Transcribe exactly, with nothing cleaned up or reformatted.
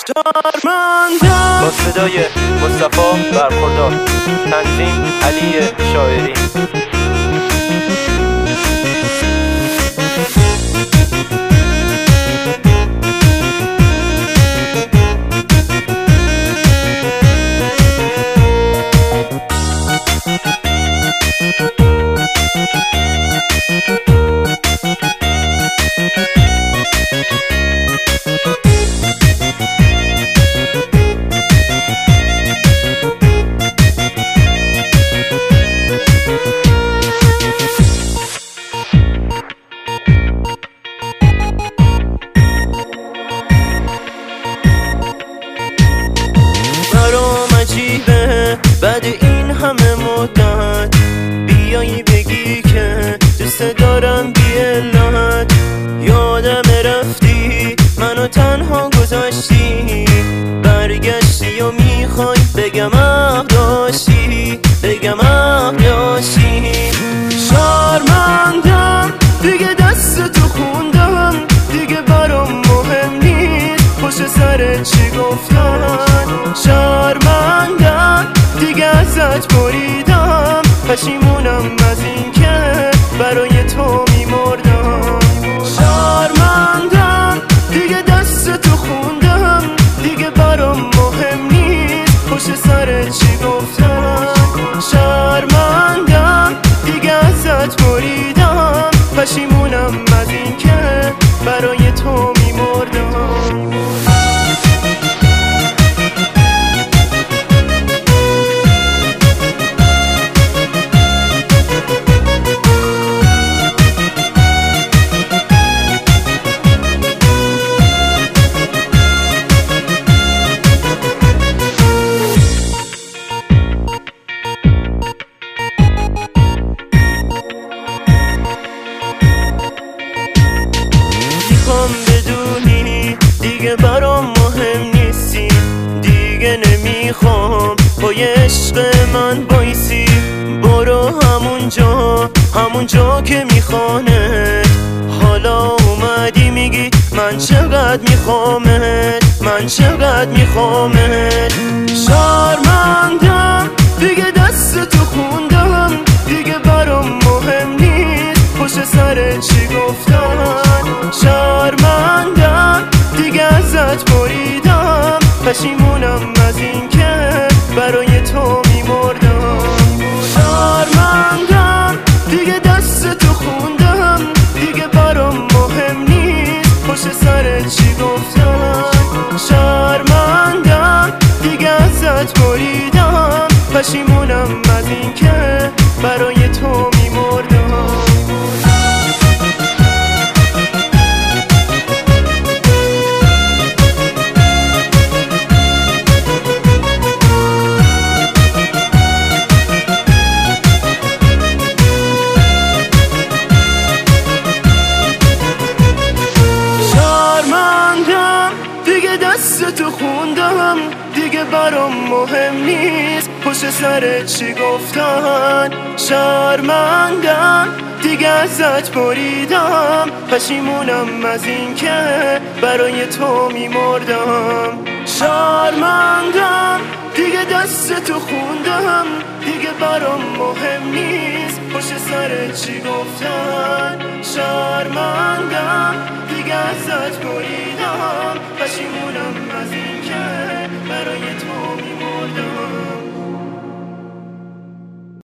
شرمندم. با صدای مصطفی برخوردار، تنظیم علی شاعری. بعد این همه مدت بیایی بگی که دوست دارم بی علت، یادم رفتی منو تنها گذاشتی، برگشتی و میخوای بگم حق داشتی، بگم حق داشتی. شرمندم دیگه دست تو خوندم، دیگه برام مهم نیست پشت سر چی گفتن. شرمندم دیگه ازت بریدم، پشیمونم از این که برای تو میمردم. شرمندم دیگه دست تو خوندم، دیگه برام مهم نیست پشت سر چی گفتم. شرمندم دیگه ازت بریدم، پشیمونم از این که برای تو میمردم. بدونی دیگه برام مهم نیستی، دیگه نمیخوام پای عشق من بایسی. برو همونجا همونجا که میخوانت، حالا اومدی میگی من چقدر میخوامت، من چقدر میخوامت. شرمندم دیگه دست تو خوندم، دیگه برام مهم نیست پشت سر چی گفتن. شرمندم دیگه ازت بریدم، پشیمونم از این که برای تو میمردم. شرمندم دیگه دست تو خوندم، دیگه برام مهم نیست پشت سر چی گفتن. شرمندم دیگه ازت بریدم، پشیمونم از این که برای تو میمردم. دست تو خوندم، دیگه برام مهم نیست پشت سر چی گفتن. شرمندم دیگه ازت بریدم، پشیمونم از این که برای تو میمردم. شرمندم دیگه دست تو خوندم، دیگه برام مهم نیست پشت سر چی گفتن. شرمندم دیگه ازت بریدم، پشیمونم